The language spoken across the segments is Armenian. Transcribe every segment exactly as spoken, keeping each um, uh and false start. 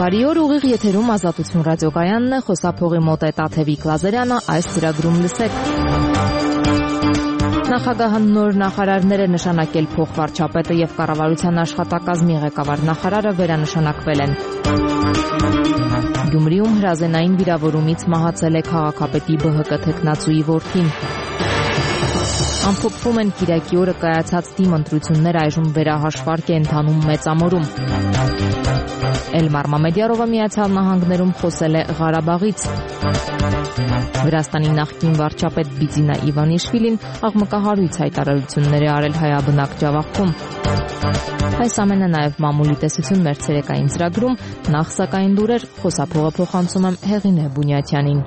Բարի օր, ուղիղ եթերում Ազատություն ռադիոկայանն է, խոսափողի մոտ է Տաթևիկ Լազարյանը, այս ծրագրում լսեք։ Նախագահը նոր նախարարներ է նշանակել, փոխվարչապետը եւ կառավարության աշխատակազմի ղեկավար նախարարը վերանշանակվել են։ Գյումրիում հրազենային վիրավորումից մահացել է քաղաքապետի Բ Հ Կ թեկնածուի որդին։ Ամփոփվում են Կիրակի օրը կայացած դիմընտրություններ, այժմ վերահաշվարկ է ընթանում Մեծամորում։ Էլմար Մամեդյարովը Միացյալ Նահանգներում խոսել է Ղարաբաղից։ Վրաստանի նախկին վարչապետ Բիձինա Իվանիշվիլին աղմկահարույց հայտարարություններ է արել հայաբնակ Ջավախքում։ Այս ամենը նաև մամուլի տեսություն մեր ցերեկային ծրագրում, նախ սակայն լուրեր, խոսափողը փոխանցում եմ Հեղինե Բունյաթյանին։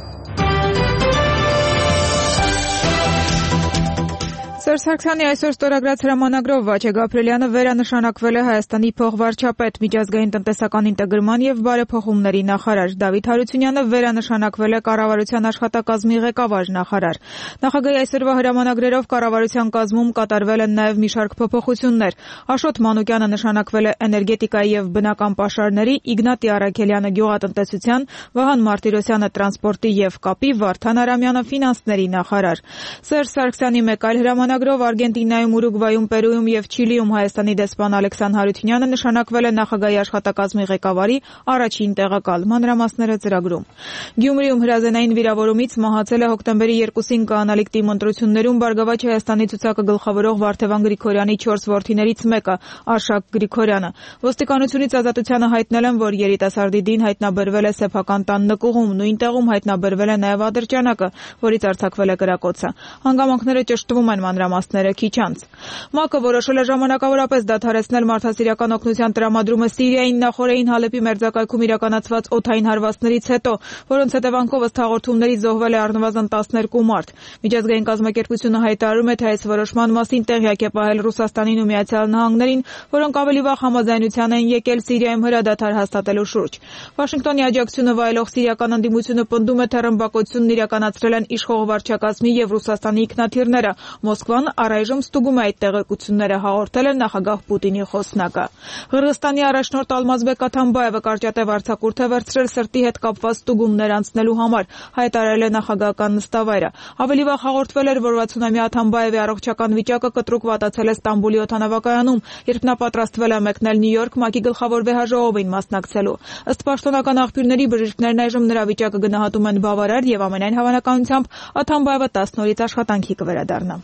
Սերժ Սարգսյանի այսօր ստորագրած հրամանագրով Վաչե Գաբրիելյանը վերանշանակվել է Հայաստանի փոխվարչապետ, միջազգային տնտեսական ինտեգրման եւ բարեփոխումների նախարար։ Դավիթ Հարությունյանը վերանշանակվել է կառավարության աշխատակազմի ղեկավար նախարար։ Նախագահի այսօրվա հրամանագրերով կառավարության կազմում կատարվել են նաեւ մի շարք փոփոխություններ։ Աշոտ Մանուկյանը նշանակվել է էներգետիկայի եւ բնական պաշարների, Իգնատի Արաքելյանը գյուղատնտեսության, Վահան Մարտիրոսյանը տրանսպորտի եւ կապի, Վարդան Արամյանը ֆինանսների նախարար։ Սերժ Սարգսյանի մեկ այլ հրամանագրով Արգենտինայում, Ուրուգվայում, Պերուում եւ Չիլիում Հայաստանի դեսպան Ալեքսան Հարությունյանը նշանակվել է նախագահի աշխատակազմի ղեկավարի առաջին տեղակալ։ Մանրամասները ծրագրում։ Գյումրիում հրազենային վիրավորումից մահացել է հոկտեմբերի երկուսին կայանալիք դիմընտրություններում Բարգավաճ Հայաստանի ցուցակը գլխավորող Վարդևան Գրիգորյանի չորս որդիներից մեկը, Արշակ Գրիգորյանը։ Ոստիկանությունից ազատությանը հայտնել են, որ երիտասարդի դին հայտնաբերվել է սեփական տան նկուղում, նույն տեղում հայտնաբերվել է նաև ադրճանակը, որից արձակվել է կրակոցը։ Հանգամանքները ճշտվում են, մանրամասները քիչ անց։ ՄԱԿ-ը որոշել է ժամանակավորապես դադարեցնել մարդասիրական օգնության տրամադրումը Սիրիային նախորդին Հալեպի մերձակայքում իրականացված օդային հարվածներից հետո, որոնց հետևանքով ըստ հաղորդումների զոհվել է առնվազն տասներկու մարդ։ Միջազգային կազմակերպությունը հայտարարում է, թե այս որոշման մասին տեղյակ է պահել Ռուսաստանին ու Միացյալ Նահանգներին, որոնք ավելի վաղ համաձայնության են եկել Սիրիայում հրադադար հաստատելու շուրջ։ Վաշինգտոնի աջակցությունը վայելող սիրիական ընդդիմությունը պնդում է, թե ռմբակոծությունն իրականացրել են իշխող վարչակազմի եւ Ռուսաստանի ինքնաթիռները։ Մոսկվան առայժմ ստուգում է այդ տեղեկությունները, հաղորդել է նախագահ Պուտինի խոսնակը։ Ղրղստանի առաջնորդ Ալմազբեկ Աթամբաևը կարճատև արձակուրդ է վերցրել սրտի հետ կապված ստուգումներ անցնելու համար, հայտարարել է նախագահական նստավայրը։ Ավելի վաղ հաղորդվել էր, որ վաթսունամյա Աթամբաևի առողջական վիճակը կտրուկ վատացել է Ստամբուլի օդանավակայանում, երբ նա պատրաստվել է մեկնել Նյու Յորք ՄԱԿ-ի գլխավոր վեհաժողովին մասնակցելու։ Ըստ պաշտոնական աղբյուրների, բժիշկներն այժմ նրա վիճակը գնահատում են բավարար եւ ամենայն հավանականությամբ Աթամբաևը տասն օրից աշխատանքի կվերադառնա։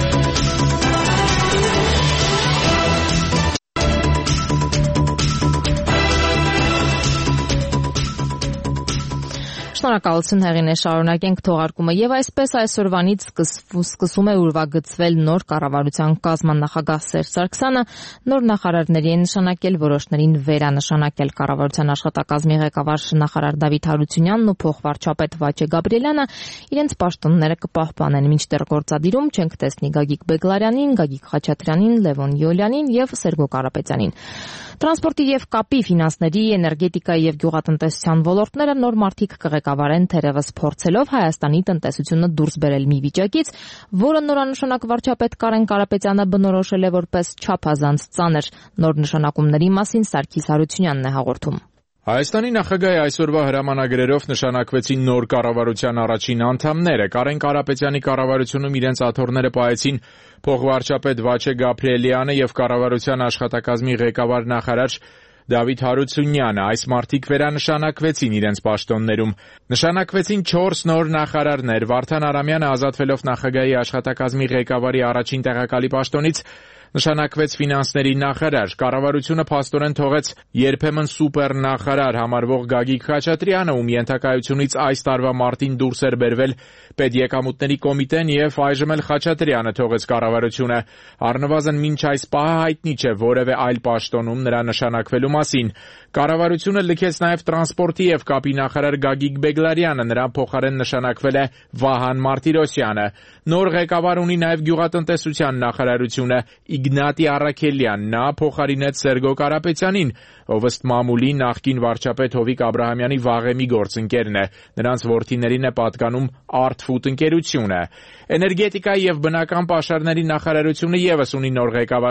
Շնորհակալություն Հեղինե, շարունակենք թողարկումը եւ այսպես այսօրվանից սկսում է ուրվագծվել նոր կառավարության կազման նախագահ Սերժ Սարգսյանը, նոր նախարարների են նշանակել, որոշներին վերանշանակել կառավարության աշխատակազմի ղեկավար նախարար Դավիթ Հարությունյանն ու փոխվարչապետ Վաչե Գաբրիելյանը իրենց պաշտոնները կպահպանեն, մինչդեռ գործադիրում չենք տեսնի Գագիկ Բեգլարյանին, Գագիկ Խաչատրյանին, Լևոն Յոլյանին եւ Սերգո Կարապետյանին։ Տրանսպորտի եւ կապի, ֆինանսների, էներգետիկայի եւ գյուղատնտեսության ոլորտները նոր մարդիկ կղեկավարեն, թերևս փորձելով Հայաստանի տնտեսությունը դուրս բերել մի վիճակից, որը նորանշանակ վարչապետ Կարեն Կարապետյանը բնորոշել է որպես չափազանց ծանր։ Նոր նշանակումների մասին Սարգիս Հարությունյանն է հաղորդում։ Հայաստանի նախագահի այսօրվա հրամանագրերով նշանակվեցին նոր կառավարության առաջին անդամները։ Կարեն Կարապետյանի կառավարությունում իրենց աթոռները պահեցին փոխվարչապետ Վաչե Գաբրիելյանը եւ կառավարության աշխատակազմի ղեկավար նախարար Դավիթ Հարությունյանը։ Այս մարդիկ վերանշանակվեցին իրենց պաշտոններում։ Նշանակվեցին չորս նոր նախարարներ։ Վարդան Արամյանը ազատվելով նախագահի աշխատակազմի ղեկավարի առաջին տեղակալի պաշտոնից նշանակվեց ֆինանսների նախարար։ Կառավարությունը փաստորեն թողեց երբեմն սուպեր նախարար համարվող Գագիկ Խաչատրյանը, ում ենթակայությունից այս տարվա մարտին դուրս էր բերվել պետեկամուտների կոմիտեն եւ այժմ էլ Խաչատրյանը թողեց կառավարությունը։ Առնվազն մինչ այս պահը հայտնի չէ որևէ այլ պաշտոնում նրա նշանակվելու մասին։ Կառավարությունը լքեց նաև տրանսպորտի եւ կապի նախարար Գագիկ Բեգլարյանը, նրան փոխարեն նշանակվել է Վահան Մարտիրոսյանը։ Նոր ղեկավար ունի նաև գյուղատնտեսության նախարարությունը Իգնատի Արաքելյան, նա փոխարինեց Սերգո Կարապետյանին, ով ըստ մամուլի նախկին վարչապետ Հովիկ Աբրահամյանի վաղեմի գործընկերն է։ Նրանց որդիներին է պատկանում Artfood ընկերությունը։ Էներգետիկայի եւ բնական պաշարների նախարարությունը եւս ունի նոր ղեկավար։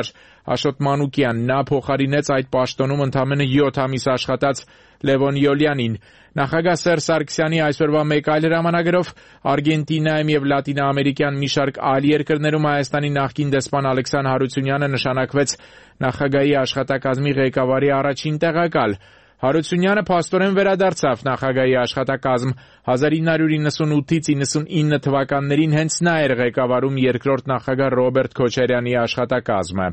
Աշոտ Մանուկյան, նա փոխարինեց այդ պաշտոնում ընդամենը յոթ ամիս աշխատած Լևոն Յոլյանին։ Նախագահ Սերժ Սարգսյանի այսօրվա մեկ այլ հրամանագրով Արգենտինայում եւ լատինաամերիկյան մի շարք այլ երկրներում Հայաստանի նախկին դեսպան Ալեքսան Հարությունյանը նշանակվեց նախագահի աշխատակազմի ղեկավարի առաջին տեղակալ։ Հարությունյանը փաստորեն վերադարձավ նախագահի աշխատակազմ։ հազար ինը հարյուր իննսունութից իննսունինը թվականներին հենց նա էր ղեկավարում երկրորդ նախագահ Ռոբերտ Քոչարյանի աշխատակազմը։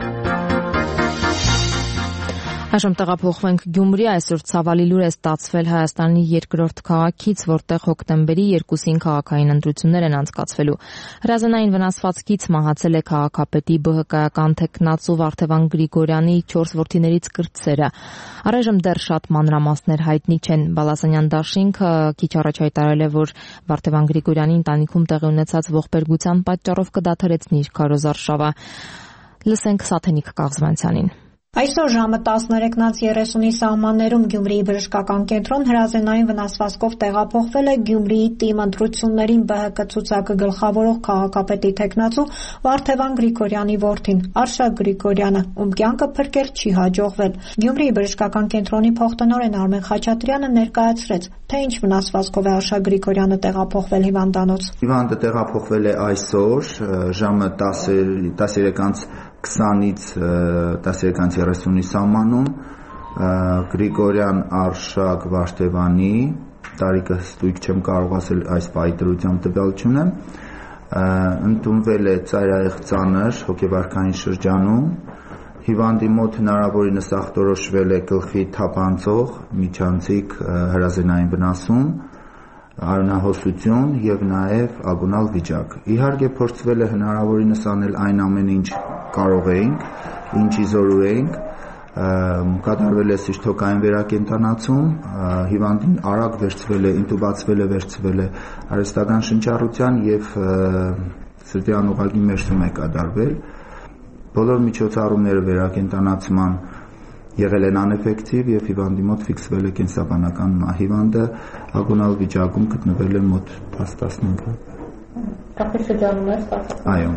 Այժմ տեղափոխվենք Գյումրի, այսօր ցավալի լուր է ստացվել Հայաստանի երկրորդ քաղաքից, որտեղ հոկտեմբերի երկուսին քաղաքային ընտրություններ են անցկացվելու։ Հրազենային վնասվածքից մահացել է քաղաքապետի ԲՀԿ-ական թեկնածու Վարդևան Գրիգորյանի չորս որդիներից կրտսերը։ Առայժմ դեռ շատ մանրամասներ հայտնի չեն։ Բալասանյան դաշինքը քիչ առաջ հայտարարել է, որ Վարդևան Գրիգորյանի ընտանիքում տեղի ունեցած ողբերգության պատճառով կդադարեցնի իր քարոզարշավը։ Լսենք Սաթենիկ Կաղզվանցյանին։ Այսօր ժամը տասներեքից երեսունի սահմաններում Գյումրիի բժշկական կենտրոն հրազենային վնասվածքով տեղափոխվել է Գյումրիի ՏԻՄ ընտրություններին ԲՀԿ ցուցակը գլխավորող քաղաքապետի թեկնածու Վարդևան Գրիգորյանի որդին Արշակ Գրիգորյանը, ում կյանքը փրկել չի հաջողվել։ Գյումրիի բժշկական կենտրոնի փոխտնօրեն Արմեն Խաչատրյանը ներկայացրեց, թե ինչ վնասվածքով է Արշակ Գրիգորյանը տեղափոխվել հիվանդանոց։ Հիվանդը տեղափոխվել է այսօր ժամը տասներեքից քսանից տասներեքից երեսունի սահմանում Գրիգորյան Արշակ Վարդևանի, տարիքը ստույգ չեմ կարող ասել այս պահի դրությամբ տվյալ չունեմ, ընդունվել է ծայրահեղ ծանր հոգեվարքային շրջանում, հիվանդի մոտ հնարավորինս ախտորոշվել է գլխի թափանցող միջանցիկ հրազենային վնասում, արյունահոսություն եւ նաեւ ագոնալ վիճակ։ Իհարկե փորձվել է հնարավորինս անել այն ամենը, ինչ կարող էինք, ինչի զորու էինք, կատարվել է սիրտոկային վերակենդանացում, հիվանդին արագ վերցվել է, ինտուբացվել է, վերցվել է արհեստական շնչառության եւ սրտյան ուղղակի մերսում է կատարվել։ Բոլոր միջոցառումները վերակենդանացման եղել են անէֆեկտիվ եւ հիվանդի մոտ ֆիքսվել է կենսաբանական հիվանդը ագոնալ վիճակում գտնվել է մոտ տասնհինգ։ Տակի շրջանում է ստացած։ Այո։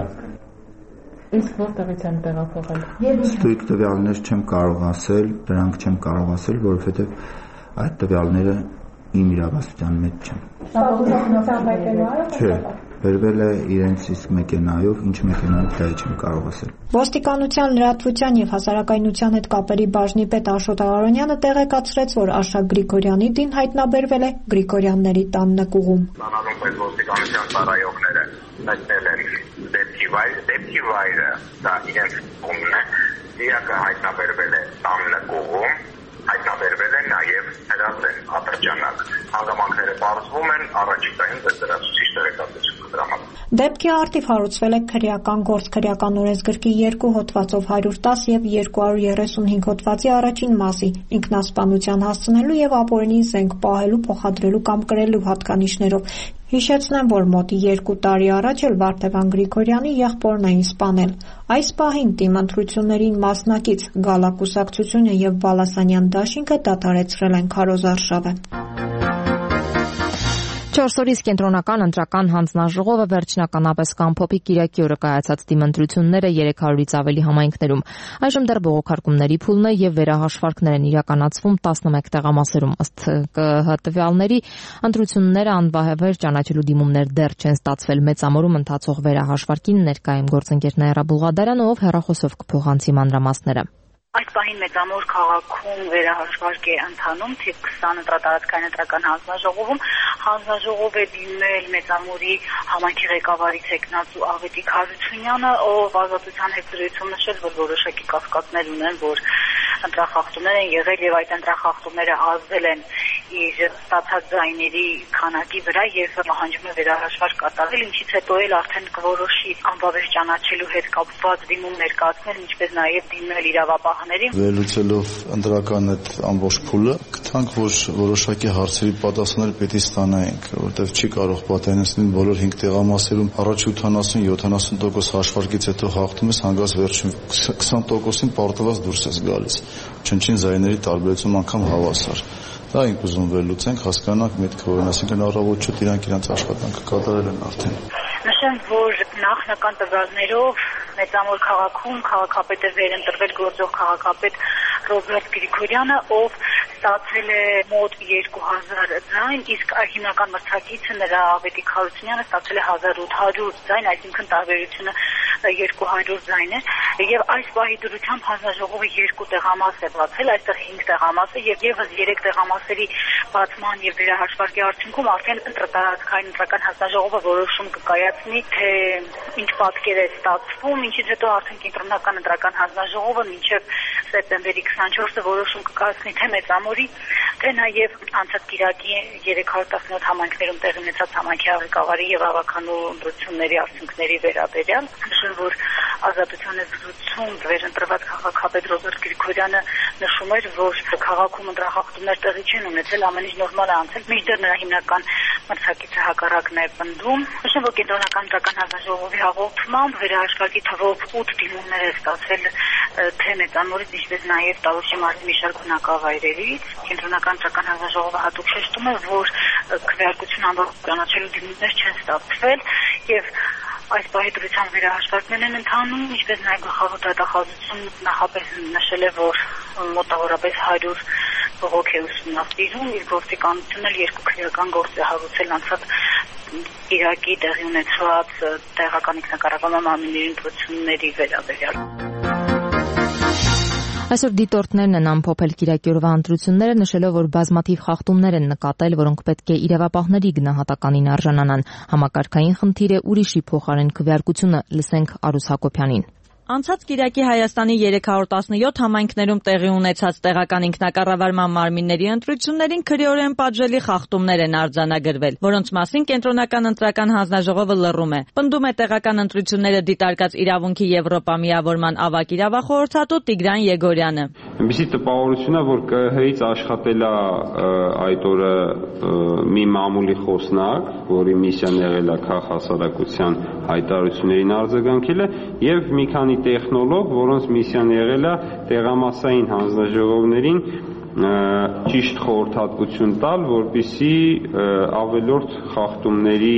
Իսկ որտեղից են տեղափոխել։ Ստույգ տվյալներ չեմ կարող ասել, դրանք չեմ կարող ասել, որովհետեւ այդ տվյալները իմ իրավասության մեջ չեն։ Չէ, վերվել է իրենց իսկ մեքենայով, ինչ մեքենայով դա չեմ կարող ասել։ Ոստիկանության լրատվության եւ հասարակայնության հետ կապերի բաժնի պետ Աշոտ Արարոնյանը տեղեկացրեց, որ Արշակ Գրիգորյանի դին հայտնաբերվել է Գրիգորյանների տան նկուղում։ Ստանալով այդ ոստիկանության ծառայողները հայտնել են դեպքի վայրը, դեպքի վայրը դա իրենց կողմն է, դիակը հայտնաբերվել է տան նկուղում, հայտնաբերվել է նաև հրազեն ատրճանակ։ Հանգամանքները պարզվում են, առաջիկայում դրացուցիչ տեղեկատվություն կտրամադրվի։ Դեպքի առթիվ հարուցվել է քրեական գործ քրեական օրենսգրքի երկու հոդվածով հարյուր տաս եւ երկու հարյուր երեսունհինգ հոդվածի առաջին մասի ինքնասպանության հասցնելու եւ ապօրինի զենք պահելու, փոխադրելու կամ կրելու հատկանիշներով։ Հիշեցնեմ, որ մոտ երկու տարի առաջ էլ Վարդևան Գրիգորյանի եղբորն էին սպանել։ Այս պահին ՏԻՄ ընտրություններին մասնակից Գալա կուսակցությունը եւ Բալասանյան դաշինքը դադարեցրել են քարոզարշավը։ Չորս օրից կենտրոնական ընտրական հանձնաժողովը վերջնականապես կամփոփի Կիրակի օրը կայացած ՏԻՄ ընտրությունները երեք հարյուրից ավելի համայնքներում։ Այժմ դեռ բողոքարկումների փուլն է եւ վերահաշվարկներ են իրականացվում տասնմեկ տեղամասերում։ Ըստ տվյալների, ընտրությունները անբահևեր ճանաչելու դիմումներ դեռ չեն ստացվել։ Մեծամորում ընթացող վերահաշվարկին ներկայ եմ գործընկեր Նաիրա Բուլղադարյանը, ով հեռախոսով կփոխանցի մանրամասները։ Այդ պահին Մեծամոր քաղաքում վերահաշվարկ է ընթանում թիվ քսան ընտրատարածքային ընտրական հանձնաժողովում։ Հանձնաժողով է դիմել Մեծամորի համայնքի ղեկավարի թեկնածու Աղետիկ Հարությունյանը, ով ազատության հետ զրույցում նշել, որ որոշակի կասկածներ ունեն, որ ընտրախախտումներ են եղել եւ այդ ընտրախախտումները ազդել են իր ստացած ձայների քանակի վրա եւ պահանջում է վերահաշվարկ կատարել, ինչից հետո էլ արդեն կորոշի անբավեր ճանաչելու հետ կապված դիմում ներկայացնել, ինչպես նաեւ դիմել իրավապահներին։ Վերլուծելով ընտրական այդ ամբողջ փուլը, գտանք, որ որոշակի հարցերի պատասխաններ պետք է ստանայինք, որովհետեւ չի կարող պատահեցնել բոլոր հինգ տեղամասերում առաջ ութանասուն յոթանասուն տոկոս հաշվարկից հետո հաղթում ես հանգած վերջում քսան տոկոսին պարտված դուրս ես գալիս։ Չնչին զայների տարբերություն անգամ հավասար։ Դա ենք ուզում վերլուծենք, հասկանանք միտքը, որ այսինքն առավոտ շուտ իրանք իրանց աշխատանքը կատարել են արդեն։ Նշեմ, որ նախնական տվյալներով Մեծամոր քաղաքում քաղաքապետ է վերընտրվել գործող քաղաքապետ Ռոբերտ Գրիգորյանը, ով ստացել է մոտ երկու հազար ձայն, իսկ հիմնական մրցակիցը նրա Ավետիք Հարությունյանը ստացել է հազար ութ հարյուր ձայն, այսինքն տարբերությունը երկու հարյուր ձայն է, եւ այս պահի դրությամբ հանձնաժողովը երկու տեղամաս է բացել, այստեղ հինգ տեղամաս է եւ եւս երեք տեղամասերի բացման եւ վերահաշվարկի արդյունքում արդեն ընտրատարածքային ընտրական հանձնաժողովը որոշում կկայացնի, թե ինչ պատկեր է ստացվում, ինչից հետո արդեն կենտրոնական ընտրական հանձնաժողովը մինչեւ սեպտեմբերի քսանչորսը որոշում կկայացնի թե մեծամորի, թե նաեւ անցած կիրակի երեք հարյուր տասնյոթ համայնքներում տեղի ունեցած համայնքի ղեկավարի եւ ավականու ընտրությունների արդյունքների վերաբերյալ, որ Ազատության զրույցում վերընտրված քաղաքապետ Ռոբերտ Գրիգորյանը նշում էր, որ քաղաքում ընտրախախտումներ տեղի չեն ունեցել, ամեն ինչ նորմալ է անցել, մինչդեռ նրա հիմնական մրցակիցը հակառակն է պնդում։ Նշեմ, որ կենտրոնական ընտրական հանձնաժողովի հաղորդմամբ վերահաշվարկի թվով ութ դիմումներ է ստացվել թե մեծամորից, ինչպես նաև Տավուշի մարզի մի շարք բնակավայրերից։ Կենտրոնական ընտրական հանձնաժողովը հատուկ շեշտում է, որ քվեարկություն անվան ճանաչելու դիմումներ չեն ստացվել եւ այս պահի դրությամբ վերահաշվարկներ են ընթանում, ինչպես նաև գլխավոր դատախազություն նախապես նշել է, որ մոտավորապես հարյուր բողոք է ուսումնասիրում, իր գործիկանությունը երկու քրեական գործ է հարուցել անցած Իրաքի տեղի ունեցած տեղական ինքնակառավարման մարմինների ընտրությունների վերաբերյալ։ Այսօր դիտորդներն են ամփոփել Կիրակի օրվա ընտրությունները, նշելով, որ բազմաթիվ խախտումներ են նկատել, որոնք պետք է իրավապահների գնահատականին արժանանան։ Համակարգային խնդիր է ուրիշի փոխարեն քվեարկությունը, լսենք Արուս Հակոբյանին։ Անցած Կիրակի Հայաստանի երեք հարյուր տասնյոթ համայնքներում տեղի ունեցած տեղական ինքնակառավարման մարմինների ընտրություններին քրեորեն պատժելի խախտումներ են արձանագրվել, որոնց մասին կենտրոնական ընտրական հանձնաժողովը լռում է։ Պնդում է տեղական ընտրությունները դիտարկած իրավունքի Եվրոպա միավորման ավագ իրավախորհրդատու Տիգրան Եգորյանը։ Ինչպիսի տպավորություն է, որ ԿՀ-ից աշխատել է այդ օրը մի մամուլի խոսնակ, որի միսիան եղել է քաղաքասարակության հայտարարություններին արձագանքելը, եւ մի քանի տեխնոլոգ, որոնց միսիան եղել է տեղամասային հանձնաժողովներին ճիշտ խորհրդատվություն տալ, որպեսզի ավելորդ խախտումների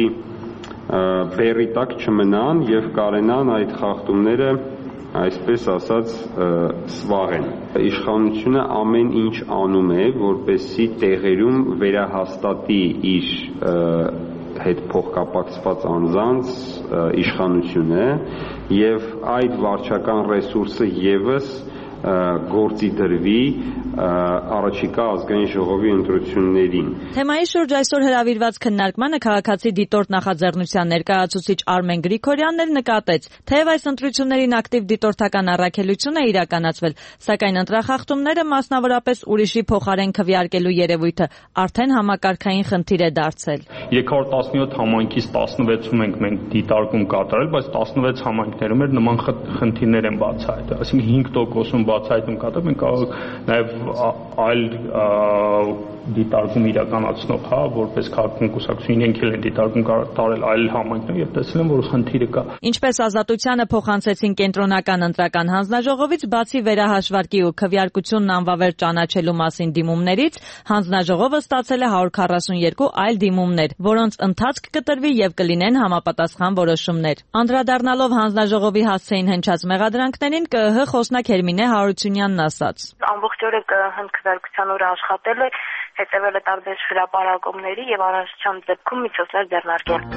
բեռի տակ չմնան եւ կարենան այդ խախտումները, այսպես ասած, սվաղեն։ Իշխանությունը ամեն ինչ անում է, որպեսզի տեղերում վերահաստատի իր հետ փոխկապակցված անձանց իշխանությունը եւ այդ վարչական ռեսուրսը եւս գործի դրվի առաջիկա ազգային ժողովի ընտրություններին։ Թեմայի շուրջ այսօր հրավիրված քննարկմանը քաղաքացի դիտորդ նախաձեռնության ներկայացուցիչ Արմեն Գրիգորյանն էլ նկատեց, թեև այս ընտրություններին ակտիվ դիտորդական առաքելություն է իրականացվել, սակայն ընտրախախտումները, մասնավորապես ուրիշի փոխարեն քվեարկելու երևույթը, արդեն համակարգային խնդիր է դարձել։ երեք հարյուր տասնյոթ համայնքից տասնվեցում ենք մենք դիտարկում կատարել, բայց տասնվեց համայնքներում էր նման խնդիրներ են բացահայտել, այսինքն հինգ տոկոսում բացահայտում կատարել, մենք կարող նաև այլ դիտարկում իրականացնող, հա, որպես քաղաքական կուսակցություն իրենք էլ են դիտարկում տարել այլ համայնքներ եւ տեսել են, որ խնդիրը կա։ Ինչպես Ազատությանը փոխանցեցին կենտրոնական ընտրական հանձնաժողովից, բացի վերահաշվարկի ու քվեարկությունն անվավեր ճանաչելու մասին դիմումներից, հանձնաժողովը ստացել է հարյուր քառասունյոթ այլ դիմումներ, որոնց ընթացք կտրվի եւ կլինեն համապատասխան որոշումներ։ Անդրադառնալով հանձնաժողովի հասցեին հնչած մեղադրանքներին, ԿԸՀ խոսնակ Հերմինե Հարությունյանն ասաց. Ամբողջ օրը ԿԸՀ-ն քվեարկության օրը աշխատել է, հետևել է տարբեր հրապարակումների եւ առանցության դեպքում միջոցներ ձեռնարկել։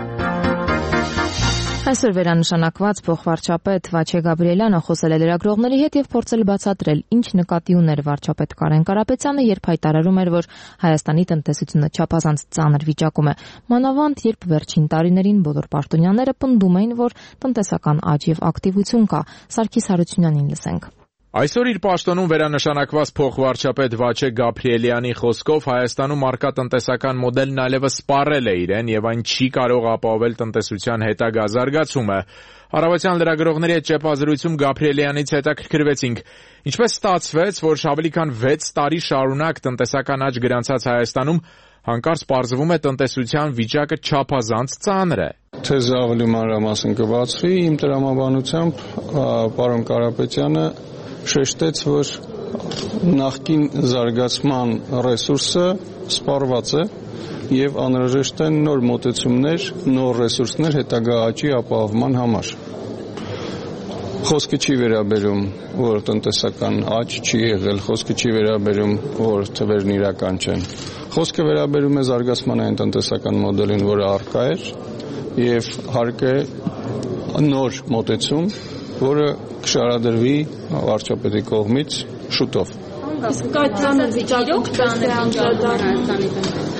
Այսօր վերանշանակված փոխվարչապետ Վաչե Գաբրիելյանը խոսել է լրագրողների հետ եւ փորձել բացատրել, ինչ նկատի ուներ վարչապետ Կարեն Կարապետյանը, երբ հայտարարում էր, որ Հայաստանի տնտեսությունը չափազանց ծանր վիճակում է, մանավանդ երբ վերջին տարիներին բոլոր պաշտոնյաները պնդում էին, որ տնտեսական աճ եւ ակտիվություն կա։ Սարգիս Հարությունյանին լսենք։ Այսօր իր պաշտոնում վերանշանակված փոխվարչապետ Վաչե Գաբրիելյանի խոսքով Հայաստանում առկա տնտեսական մոդելն այլևս սպառել է իրեն եւ այն չի կարող ապահովել տնտեսության հետագա զարգացումը։ Առավոտյան լրագրողների հետ ճեպազրույցում Գաբրիելյանից հետաքրքրվեցինք, ինչպես ստացվեց, որ ավելի քան վեց տարի շարունակ տնտեսական աճ գրանցած Հայաստանում հանկարծ պարզվում է տնտեսության վիճակը չափազանց ծանր է։ Թեզը ավելի մանրամասն կբացվի, իմ տրամաբանությամբ պարոն Կարապետյանը շեշտեց, որ նախկին զարգացման ռեսուրսը սպառված է եւ անհրաժեշտ են նոր մոտեցումներ, նոր ռեսուրսներ հետագա աճի ապահովման համար։ Խոսքը չի վերաբերում, որ տնտեսական աճ չի եղել, խոսքը չի վերաբերում, որ թվերն իրական չեն։ Խոսքը վերաբերում է զարգացման այն տնտեսական մոդելին, որը առկա էր, եւ հարկ է նոր մոտեցում, որը կշարադրվի վարչապետի կողմից շուտով։ Իսկ այդ ծանր վիճակով ծանր անդրադառնալի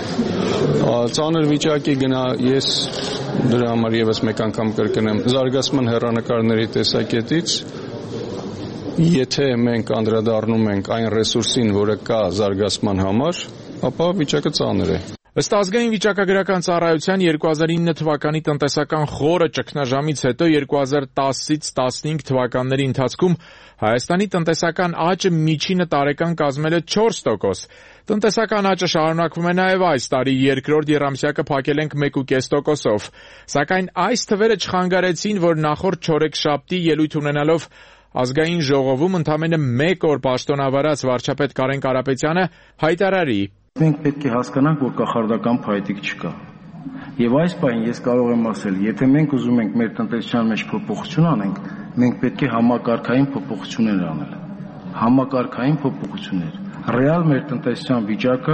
Ծանր վիճակի գնա ես դրա համար եւս մեկ անգամ կրկնեմ զարգացման հեռանկարների տեսակետից եթե մենք անդրադառնում ենք այն ռեսուրսին, որը կա զարգացման համար, ապա վիճակը ծանր է։ Ըստ ազգային վիճակագրական ծառայության երկու հազար ինը թվականի տնտեսական խորը ճգնաժամից հետո երկու հազար տասից տասնհինգ թվականների ընթացքում Հայաստանի տնտեսական աճը միջինը տարեկան կազմել է չորս տոկոս։ Տնտեսական աճը շարունակվում է նաև այս տարի, երկրորդ եռամսյակը փակել ենք մեկ կես տոկոսով։ Սակայն այս թվերը չխանգարեցին, որ նախորդ չորեքշաբթի ելույթ ունենալով ազգային ժողովում ընդամենը մեկ օր պաշտոնավարած վարչապետ Կարեն Կարապետյանը հայտարարի. Մենք պետք է հասկանանք, որ կախարդական փայտիկ չկա։ Եվ այս պահին ես կարող եմ ասել, եթե մենք ուզում ենք մեր տնտեսության մեջ փոփոխություն անենք, մենք պետք է համակարգային փոփոխություններ անել։ Համակարգային փոփոխություններ։ Ռեալ մեր տնտեսության վիճակը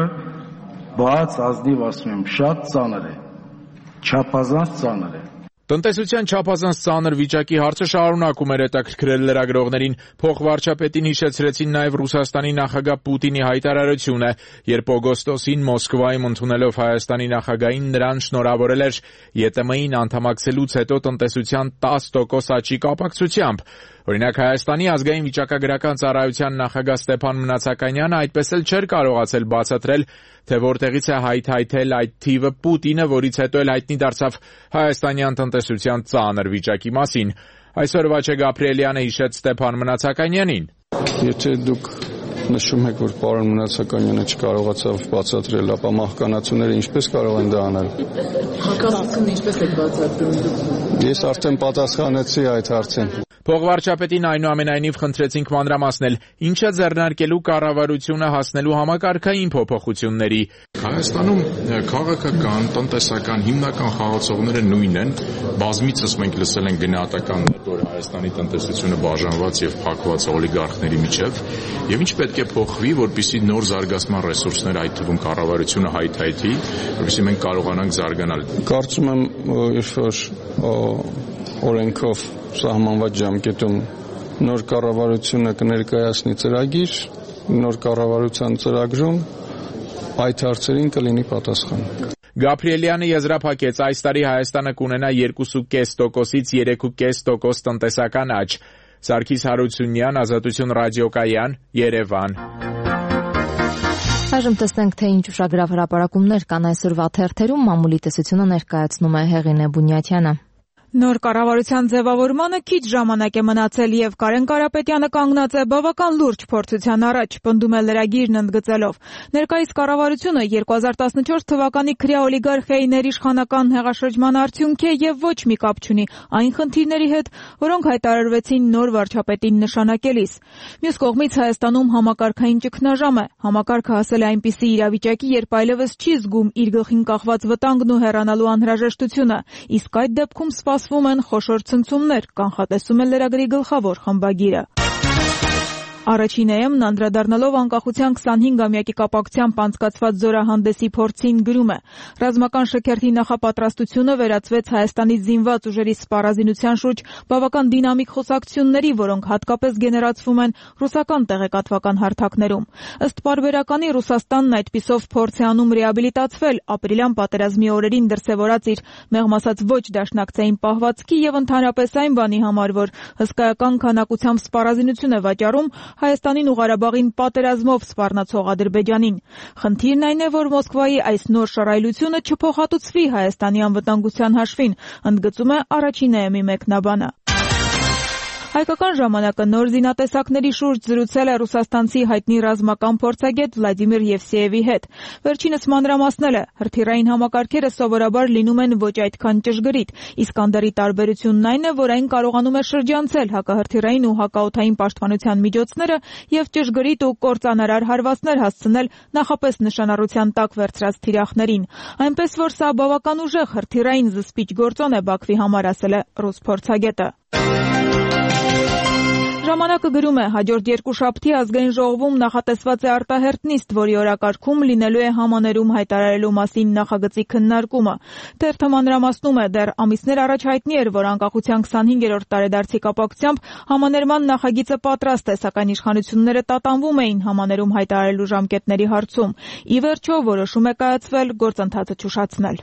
բաց ազնիվ ասում եմ, շատ ծանր է։ Չափազանց ծանր է։ Տնտեսության չափազանց ծանր վիճակի հարցը շարունակում էր հետաքրքրել լրագրողներին։ Փոխվարչապետին հիշեցրեցին նաև Ռուսաստանի նախագահ Պուտինի հայտարարությունը, երբ օգոստոսին Մոսկվայում ընդունելով Հայաստանի նախագահին նրան շնորհավորել էր ԵՏՄ-ին անդամակցելուց հետո տնտեսության տասը տոկոս աճի կապակցությամբ։ Օրինակ Հայաստանի ազգային վիճակագրական ծառայության նախագահ Ստեփան Մնացականյանը այդպես էլ չէր կարողացել բացատրել, թե որտեղից է հայթայթել այդ թիվը Պուտինը, որից հետո էլ հայտնի դարձավ հայաստանյան տնտեսության ծանր վիճակի մասին։ Այսօր Վաչե Գաբրիելյանը հիշեց Ստեփան Մնացականյանին. Եթե դուք նշում եք, որ պարոն Մնացականյանը չկարողացավ բացատրել, ապա մահկանացուները ինչպես կարող են դա անել։ Հակասությունը ինչպես եք բացատրում։ Ես արդեն պատասխանեցի այդ հարցին։ Փոխվարչապետին այնուամենայնիվ խնդրեցինք մանրամասնել, ինչ է ձեռնարկելու կառավարությունը հասնելու համակարգային փոփոխությունների։ Հայաստանում քաղաքական, տնտեսական հիմնական խաղացողները նույնն են։ Բազմիցս մենք լսել ենք գնահատականներ, որ Հայաստանի տնտեսությունը բաժանված եւ փակված օլիգարխների միջև, եւ ինչ պետք է փոխվի, որպեսզի նոր զարգացման ռեսուրսներ, այդ թվում կառավարությունը հայթայթի, որպեսզի մենք կարողանանք զարգանալ։ Կարծում եմ, երբ որ օրենքով սահմանված ժամկետում նոր կառավարությունը կներկայացնի ծրագիր, նոր կառավարության ծրագրում այդ հարցերին կլինի պատասխան։ Գաբրիելյանը եզրափակեց, այս տարի Հայաստանը կունենա երկու կես տոկոսից երեք կես տոկոս տնտեսական աճ։ Սարգիս Հարությունյան, Ազատություն ռադիոկայան, Երևան։ Այժմ տեսնենք, թե ինչ ուշագրավ հրապարակումներ կան այսօրվա թերթերում, մամուլի տեսությունը ներկայացնում է Հեղինե Բունյաթյանը։ Նոր կառավարության ձևավորմանը քիչ ժամանակ է մնացել եւ Կարեն Կարապետյանը կանգնած է բավական լուրջ փորձության առաջ, պնդում է լրագիրն ընդգծելով. Ներկայիս կառավարությունը երկու հազար տասնչորս թվականի քրեա օլիգարխիայի ներիշխանական հեղաշրջման արդյունք է եւ ոչ մի կապ չունի այն խնդիրների հետ, որոնք հայտարարվեցին նոր վարչապետին նշանակելիս։ Մյուս կողմից Հայաստանում համակարգային ճգնաժամ է։ Համակարգը հասել է այնպիսի իրավիճակի, երբ այլևս չի զգում իր գլխին կախված վտանգն ու հեռանալու անհրաժեշտությունը, իսկ այդ դեպքում սպասվում են խոշոր ցնցումներ, կանխատեսում է լրագրի գլխավոր խմբագիրը։ Առաջին էեմն անդրադառնալով անկախության քսանհինգամյակի կապակցությամբ անցկացված զորահանդեսի փորձին գրում է. ռազմական շքերթի նախապատրաստությունը վերածվեց Հայաստանի զինված ուժերի սպառազինության շուրջ բավական դինամիկ խոսակցությունների, որոնք հատկապես գեներացվում են ռուսական տեղեկատվական հարթակներում։ Ըստ պարբերականի Ռուսաստանն այդպիսով փորձ է անում ռեաբիլիտացվել ապրիլյան պատերազմի օրերին դրսևորած իր մեղմ ասած ոչ դաշնակցային պահվածքի եւ ընդհանրապես այն բանի համար, որ հսկայական քանակությամբ սպառազինություն է վաճառում Հայաստանին ու Ղարաբաղին պատերազմով սպառնացող Ադրբեջանին։ Խնդիրն այն է, որ Մոսկվայի այս նոր շռայլությունը չփոխհատուցվի Հայաստանի անվտանգության հաշվին, ընդգծում է առաջին էեմի մեկնաբանը։ Հայկական ժամանակը նոր զինատեսակների շուրջ զրուցել է ռուսաստանցի հայտնի ռազմական փորձագետ Վլադիմիր Եվսեևի հետ։ Վերջինս մանրամասնել է, հրթիռային համակարգերը սովորաբար լինում են ոչ այդքան ճշգրիտ, Իսկանդերի տարբերությունն այն է, որ այն կարողանում է շրջանցել հակահրթիռային ու հակաօդային պաշտպանության միջոցները եւ ճշգրիտ ու կործանարար հարվածներ հասցնել նախապես նշանառության տակ վերցրած թիրախներին։ Այնպես որ սա բավական ուժեղ հրթիռային զսպիչ գործոն է Բաքվի համար, ասել է ռուս փորձագետը։ Ժամանակը գրում է, հաջորդ երկուշաբթի ազգային ժողովում նախատեսված է արտահերթ նիստ, որի օրակարգում լինելու է համաներում հայտարարելու մասին նախագծի քննարկումը։ Թերթը մանրամասնում է, դեռ ամիսներ առաջ հայտնի էր, որ անկախության քսանհինգերորդ տարեդարձի կապակցությամբ համաներման նախագիծը պատրաստ է, սակայն իշխանությունները տատանվում էին համաներում հայտարարելու ժամկետների հարցում։ Ի վերջո որոշում է կայացվել գործընթացը չուշացնել։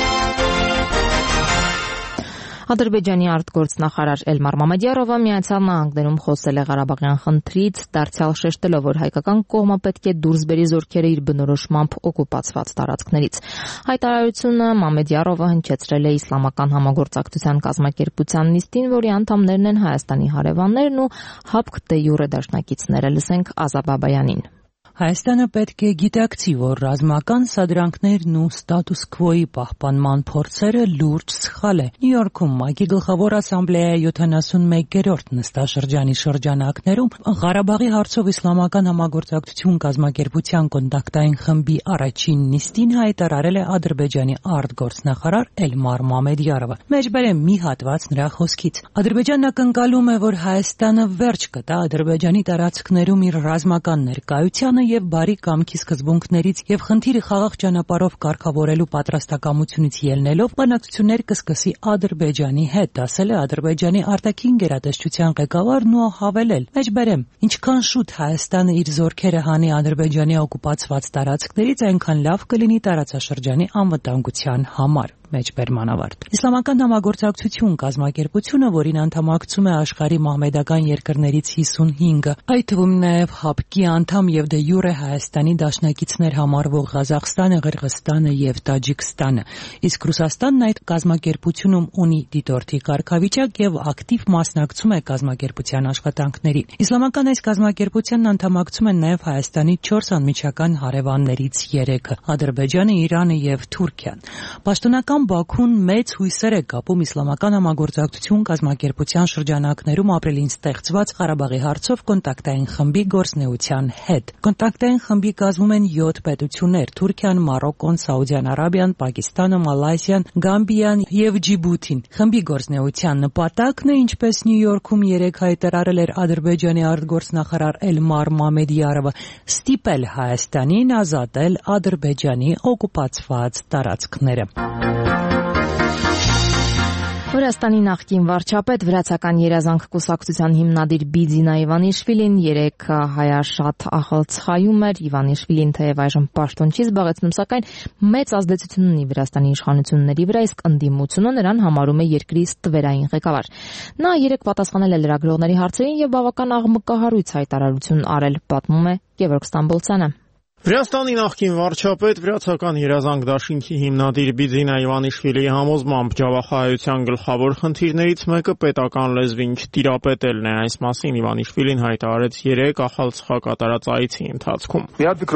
Ադրբեջանի արտգործնախարար Էլմար Մամեդյարովը Միացյալ Նահանգներում խոսել է Ղարաբաղյան խնդրից, դարձյալ շեշտելով, որ հայկական կողմը պետք է դուրս բերի զորքերը իր բնորոշմամբ օկուպացված տարածքներից։ Հայտարարությունը Մամեդյարովը հնչեցրել է Իսլամական համագործակցության կազմակերպության նիստին, որի անդամներն են Հայաստանի հարևաններն ու ՀԱՊԿ դե յուրե դաշնակիցները։ Լսենք Ազա Բաբայանին։ Հայաստանը պետք է գիտակցի, որ ռազմական սադրանքներն ու ստատուս քվոյի պահպանման փորձերը լուրջ սխալ է։ Նյու Յորքում ՄԱԿ-ի գլխավոր ասամբլեայի յոթանասունմեկերորդ նստաշրջանի շրջանակներում Ղարաբաղի հարցով Իսլամական համագործակցություն կազմակերպության կոնտակտային խմբի առաջին նիստին հայտարարել է Ադրբեջանի արտգործնախարար Էլմար Մամեդյարովը։ Մեջբերեմ մի հատված նրա խոսքից։ Ադրբեջանն ակնկալում է, որ Հայաստանը վերջ կտա Ադրբեջանի տարածքներում իր ռազմական ներկայությանը եւ բարի կամքի սկզբունքներից եւ խնդիրը խաղաղ ճանապարհով կարգավորելու պատրաստակամությունից ելնելով բանակցություններ կսկսի Ադրբեջանի հետ, ասել է Ադրբեջանի արտաքին գերատեսչության ղեկավարն ու հավելել. Մեջբերեմ, ինչքան շուտ Հայաստանը իր զորքերը հանի Ադրբեջանի օկուպացված տարածքներից, այնքան լավ կլինի տարածաշրջանի անվտանգության համար։ Մեջբերման ավարտ։ Իսլամական համագործակցություն կազմակերպությունը, որին անդամակցում է աշխարհի մահմեդական երկրներից հիսունհինգը, այդ թվում նաև ՀԱՊԿ-ի անդամ եւ դե յուրե Հայաստանի դաշնակիցներ համարվող Ղազախստանը, Ղրղստանը եւ Տաջիկստանը։ Իսկ Ռուսաստանն այդ կազմակերպությունում ունի դիտորդի կարգավիճակ եւ ակտիվ մասնակցում է կազմակերպության աշխատանքներին։ Իսլամական այս կազմակերպությանն անդամակցում են նաև Հայաստանի չորս անմիջական հարևաններից երեքը՝ Ադրբեջանը, Իրանը եւ Թուրքիան։ Պաշտոնական Բաքուն մեծ հույսեր է կապում Իսլամական համագործակցություն կազմակերպության շրջանակներում ապրիլին ստեղծված Ղարաբաղի հարցով կոնտակտային խմբի գործնեության հետ։ Կոնտակտային խմբի կազմում են յոթ պետություններ՝ Թուրքիան, Մարոկկոն, Սաուդյան Արաբիան, Պակիստանը, Մալայզիան, Գամբիան եւ Ջիբութին։ Խմբի գործնեության նպատակն է, ինչպես Նյու Յորքում երեկ հայտարարել էր Ադրբեջանի արտգործնախարար Էլմար Մամեդյարովը, ստիպել Հայաստանին ազատել Ադրբեջանի օկուպացված տարածքները։ Վրաստանի նախկին վարչապետ, վրացական երազանք կուսակցության հիմնադիր Բիձինա Իվանիշվիլին երեկ հայաշատ ախալցխայում էր։ Իվանիշվիլին թեև այժմ պաշտոն չի զբաղեցնում, սակայն մեծ ազդեցություն ունի Վրաստանի իշխանությունների վրա, իսկ ընդդիմությունը նրան համարում է երկրի ստվերային ղեկավար։ Նա երեկ պատասխանել է լրագրողների հարցերին եւ բավական աղմկահարույց հայտարարություն արել, պատմում է Գևորգ Ստամբոլցյանը։ Վրաստանի նախկին վարչապետ, վրացական երազանք դաշինքի հիմնադիր Բիձինա Իվանիշվիլիի համոզմամբ ջավախայության գլխավոր խնդիրներից մեկը պետական լեզվին չտիրապետելն է։ Այս մասին Իվանիշվիլին հայտարարեց երեկ ախալցխա կատարած այցի ընթացքում։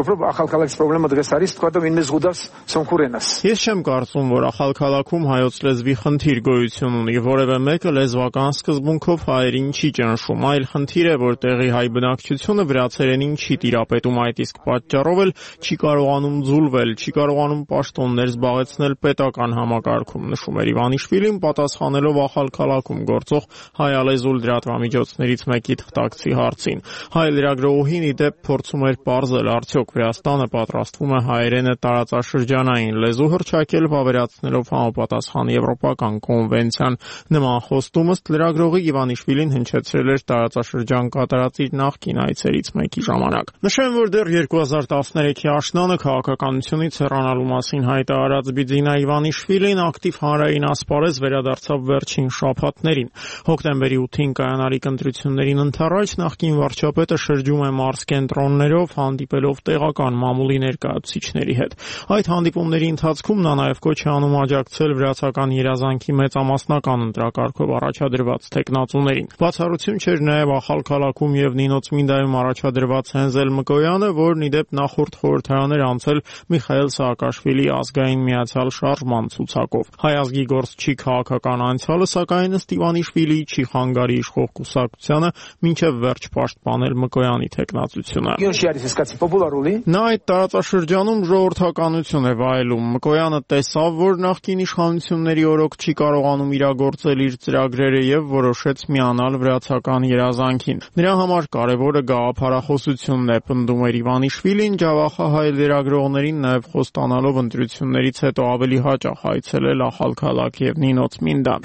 Ես չեմ կարծում, որ ախալքալաքում հայոց լեզվի խնդիր գոյություն ունի, որևէ մեկը լեզվական սկզբունքով հայերին չի ճնշում, այլ խնդիր է, որ տեղի հայ բնակչությունը վրացերենին չի տիրապետում, այդ իսկ պատճառով չի կարողանում ձուլվել, չի կարողանում պաշտոններ զբաղեցնել պետական համակարգում, նշում էր Իվանիշվիլին, պատասխանելով ախալքալաքում գործող հայալեզու լրատվամիջոցներից մեկի թղթակցի հարցին։ Հայ լրագրողուհին ի դեպ փորձում էր պարզել, արդյոք Վրաստանը պատրաստվում է հայերենը տարածաշրջանային լեզու հռչակել, վավերացնելով համապատասխան եվրոպական կոնվենցիան։ Նման խոստում ըստ լրագրողի Իվանիշվիլին հնչեցրել էր տարածաշրջան կատարած իր նախկին այցերից մեկի ժամանակ։ Նշեմ, որ դեռ երկու հազար տասներեքի աշնանը քաղաքականությունից հեռանալու մասին հայտարարած Բիձինա Իվանիշվիլին ակտիվ հանրային ասպարեզ վերադարձավ վերջին շաբաթներին։ Հոկտեմբերի ութին կայանալիք ընտրություններին ընդառաջ նախկին վարչապետը շրջում է մարզկենտրոններով, հանդիպելով տեղական մամուլի ներկայացուցիչների հետ։ Այդ հանդիպումների ընթացքում նա նաև կոչ է անում աջակցել վրացական երազանքի մեծամասնական ընտրակարգով առաջադրված թեկնածուներին։ Բացառություն չէր նաև ախալքալաքում եւ Նինոցմինդայում առաջադրված Հենզել Մկոյանը, որն ի դեպ նախ նախորդ խորհրդարան էր անցել Միխայել Սաակաշվիլի ազգային միացյալ շարժման ցուցակով։ Հայ ազգի գործ չի քաղաքական անցյալը, սակայն ըստ Իվանիշվիլիի չի խանգարի իշխող կուսակցությանը մինչև վերջ պաշտպանել Մկոյանի թեկնածությունը։ Նա այդ տարածաշրջանում ժողովրդականություն է վայելում։ Մկոյանը տեսավ, որ նախկին իշխանությունների օրոք չի կարողանում իրագործել իր ծրագրերը եւ որոշեց միանալ վրացական երազանքին։ Նրա համար կարևորը գաղափարախոսությունն է, պնդում էր Իվանիշվիլին, ջավախահայ լրագրողներին նաեւ խոստանալով ընտրություններից հետո ավելի հաճախ այցելել Ախալքալակ եւ Նինոց Մինդան։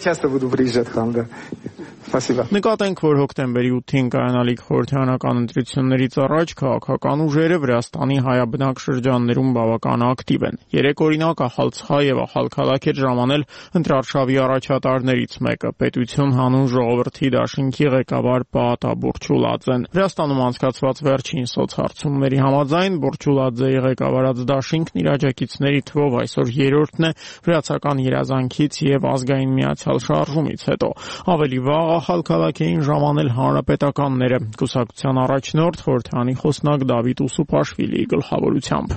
Նկատենք, որ հոկտեմբերի ութին կայանալիք խորհրդարանական ընտրություններից առաջ քաղաքական ուժերը Վրաստանի հայաբնակ շրջաններում բավական ակտիվ են։ Երեք օրինակ Ախալցխա եւ Ախալքալակ էր ժամանել ընտրարշավի առաջատարներից մեկը՝ Պետություն հանուն ժողովրդի դաշինքի ղեկավար Պաատա Բուրչուլաձեն։ Վրաստանում անցկացված վերջին սոցհարցումների համաձայն Բուրչուլաձեի ղեկավարած դաշինքն իր աջակիցների թվով այսօր երրորդն է վրացական երազանքից եւ ազգային միացյալ շարժումից հետո։ Ավելի վաղ Ախալքալակ էին ժամանել հանրապետականները, կուսակցության առաջնորդ խորհրդարանի խոսնակ Դավիթ Ուսուփաշվիլիի գլխավորությամբ։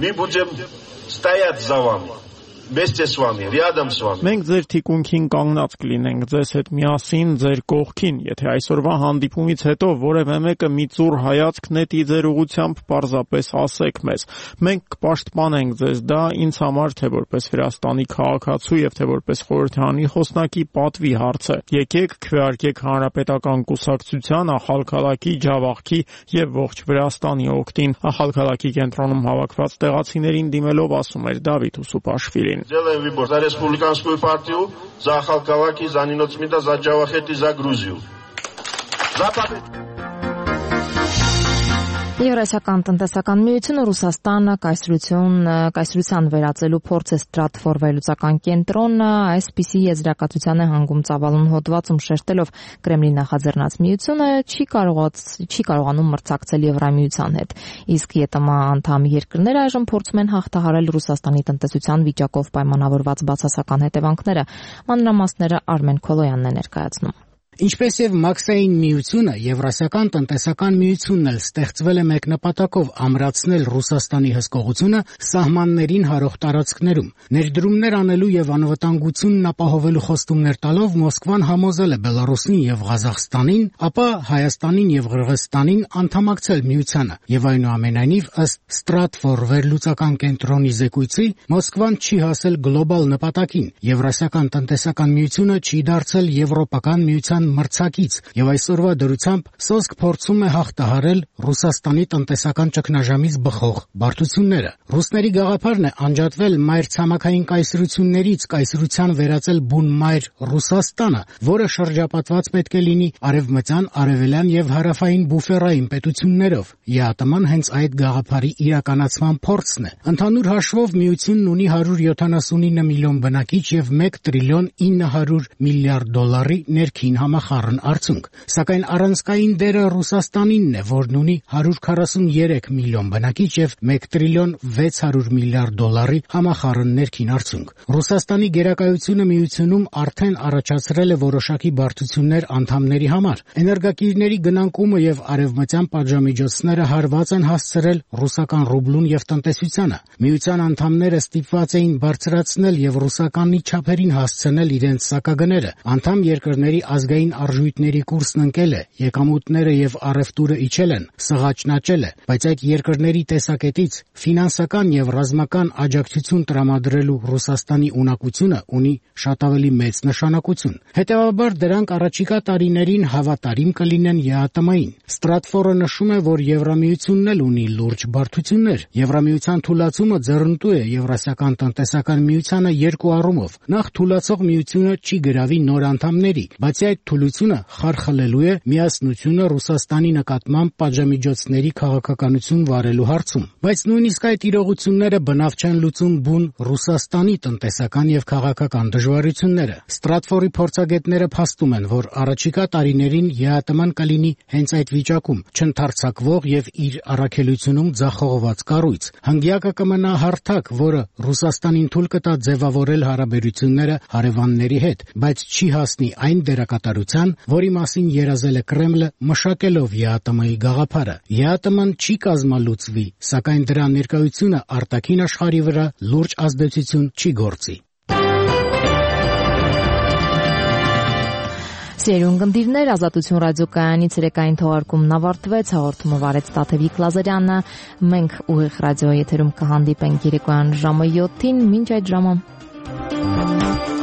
Մենք ձեր թիկունքին կանգնած կլինենք, ձեզ հետ միասին, ձեր կողքին, եթե այսօրվա հանդիպումից հետո որևէ մեկը մի ծուռ հայացք նետի ձեր ուղությամբ, պարզապես ասեք մեզ։ Մենք կպաշտպանենք ձեզ, դա ինձ համար թե որպես Վրաստանի քաղաքացու եւ թե որպես խորհրդարանի խոսնակի պատվի հարց է։ Եկեք քվեարկեք հանրապետական կուսակցության, Ախալքալակի, Ջավախքի եւ ողջ Վրաստանի օգտին։ Ախալքալակի կենտրոնում հավաքված տեղացիներին դիմելով ասում էր Դավիթ Ուսուփաշվիլին։ Делаем выбор за республиканскую партию, за Ахалкалаки, за Ниноцмида, за Джавахет и за Грузию. Запад. Եվրասիական տնտեսական միությունը Ռուսաստանը կայսրություն կայսրության վերածելու փորձ է Stratfor վերլուծական կենտրոնը այսպիսի եզրակացության է հանգում ծավալուն հոդվածում շեշտելով Կրեմլի նախաձեռնած միությունը չի կարող չի կարողանում մրցակցել Եվրամիության հետ իսկ ԵՏՄ անդամ երկրները այժմ փորձում են հաղթահարել Ռուսաստանի տնտեսության վիճակով պայմանավորված բացասական հետևանքները մանրամասները Արմեն Քոլոյանն է ներկայացնում։ Ինչպես եւ Մաքսային միությունը, Եվրասիական տնտեսական միությունն էլ ստեղծվել է մեկ նպատակով ամրացնել Ռուսաստանի հսկողությունը սահմաններին հարող տարածքներում։ Ներդրումներ անելու եւ անվտանգությունն ապահովելու խոստումներ տալով Մոսկվան համոզել է Բելարուսին եւ Ղազախստանին, ապա Հայաստանին եւ Ղրղստանին անդամակցել միությանը։ Եվ այնուամենայնիվ ըստ Stratfor վերլուծական կենտրոնի զեկույցի Մոսկվան չի հասել գլոբալ նպատակին։ Եվրասիական տնտեսական միությունը չի դարձել եվրոպական միության մրցակից եւ այսօրվա դրությամբ սոսկ փորձում է հաղթահարել Ռուսաստանի տնտեսական ճգնաժամից բխող բարդությունները։ Ռուսների գաղափարն է անջատվել մայր ցամաքային կայսրություններից, կայսրության վերածել բուն մայր Ռուսաստանը, որը շրջապատված պետք է լինի արևմտյան, արևելյան եւ հարավային բուֆերային պետություններով։ ԵԱՏՄ-ն հենց այդ գաղափարի իրականացման փորձն է։ Ընդհանուր հաշվով միությունն ունի հարյուր յոթանասունինը միլիոն բնակիչ եւ մեկ տրիլիոն ինը հարյուր միլիարդ դոլարի ներքին համախառն արդյունք, սակայն առանցքային դերը Ռուսաստանինն է, որն ունի հարյուր քառասուններեք միլիոն բնակիչ եւ մեկ տրիլիոն վեց հարյուր միլիարդ դոլարի համախառն ներքին արդյունք։ Ռուսաստանի գերակայությունը միությունում արդեն առաջացրել է որոշակի բարդություններ անդամների համար։ Էներգակիրների գնանկումը եւ արևմտյան պատժամիջոցները հարված են հասցրել ռուսական ռուբլուն եւ տնտեսությանը։ Միության անդամները ստիպված էին բարձրացնել եւ ռուսականի չափերին հասցնել իրենց սակագները։ Անդամ երկրների ազգային արժույթների կուրսն ընկել է, եկամուտները եւ առևտուրը իջել են, սղաճն աճել է, բայց այդ երկրների տեսակետից ֆինանսական եւ ռազմական աջակցություն տրամադրելու Ռուսաստանի ունակությունը ունի շատ ավելի մեծ նշանակություն։ Հետևաբար դրանք առաջիկա տարիներին հավատարիմ կլինեն ԵԱՏՄ-ին։ Stratfor-ը նշում է, որ Եվրամիությունն էլ ունի լուրջ բարդություններ։ Եվրամիության թուլացումը ձեռնտու է Եվրասիական տնտեսական միությանը երկու առումով։ Նախ թուլացող միությունը չի գրավի նոր անդամների, բացի այդ թուլությունը խարխլելու է միասնությունը Ռուսաստանի նկատմամբ պատժամիջոցների քաղաքականություն վարելու հարցում։ Բայց նույնիսկ այդ իրողությունները բնավ չեն լուծում բուն Ռուսաստանի տնտեսական եւ քաղաքական դժվարությունները։ Stratfor-ի փորձագետները փաստում են, որ առաջիկա տարիներին ԵԱՏՄ-ն կլինի հենց այդ վիճակում, չընթարցակվող եւ իր առաքելությունում ձախողված կառույց։ Հնգյակը կմնա հարթակ, որը Ռուսաստանին թույլ կտա ձևավորել հարաբերությունները հարևանների հետ, բայց չի հասնի այն դերակատարության կառավարության, որի մասին երազել է Կրեմլը մշակելով ԵԱՏՄ-ի գաղափարը։ ԵԱՏՄ-ն չի կազմալուծվի, սակայն դրա ներկայությունը արտաքին աշխարհի վրա լուրջ ազդեցություն չի գործի։ Սիրուն գնդիրներ, Ազատություն ռադիոկայանի ցերեկային թողարկումն ավարտվեց, հաղորդումը վարեց Տաթևիկ Լազարյանը, մենք ուղիղ ռադիոյի եթերում կհանդիպենք երեկոյան ժամը յոթին, մինչ այդ ժամը